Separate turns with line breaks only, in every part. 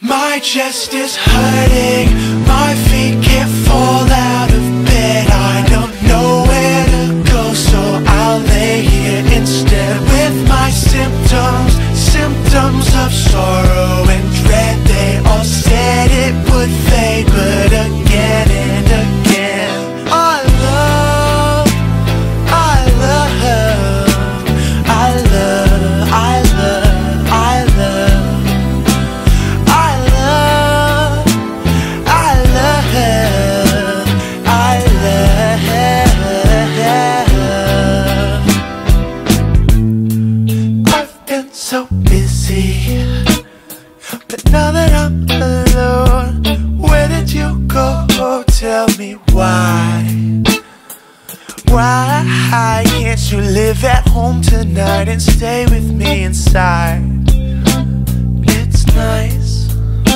My chest is hurting, my feet can't fall out of bed. I don't know where to go, so I'll lay here instead with my symptoms, symptoms of sorrow and dread. They all said it would fade, but again and again I love, I love, I love, I love, I love, I love, I love, I love. I've been so busy, but now that I'm alone, where did you go? Tell me why? Why can't you live at home tonight and stay with me inside? It's nice.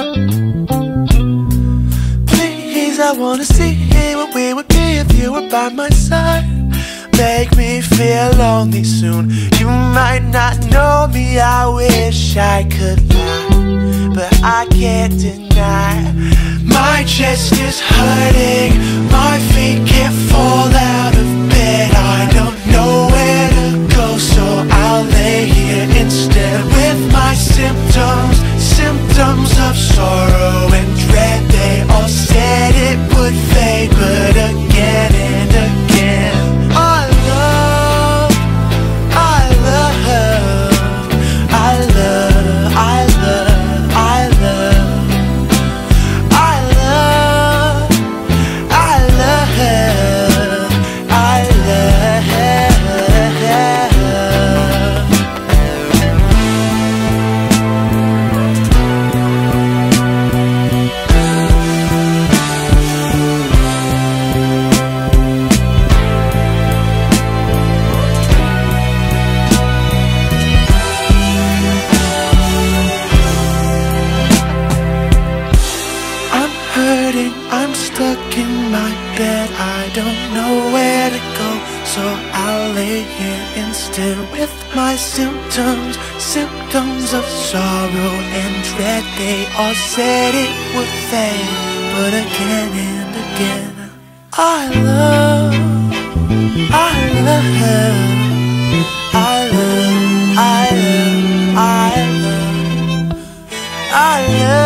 Please, I wanna see what we would be if you were by my side. Make me feel lonely soon. You might not know me, I wish I could lie, but I can't deny. My chest is hurting, my feet can't fall out of bed. I don't know where to go, so I'll lay here instead with my symptoms, symptoms of sorrow and dread. They all said it would fade, but again and again I love, I love, I love, I love, I love, I love, I love, I love. I'm hurting, I'm stuck in my bed. I don't know where to go, so I'll lay here instead with my symptoms, symptoms of sorrow and dread. They all said it would fade, but again and again I love, I love, I love, I love, I love, I love.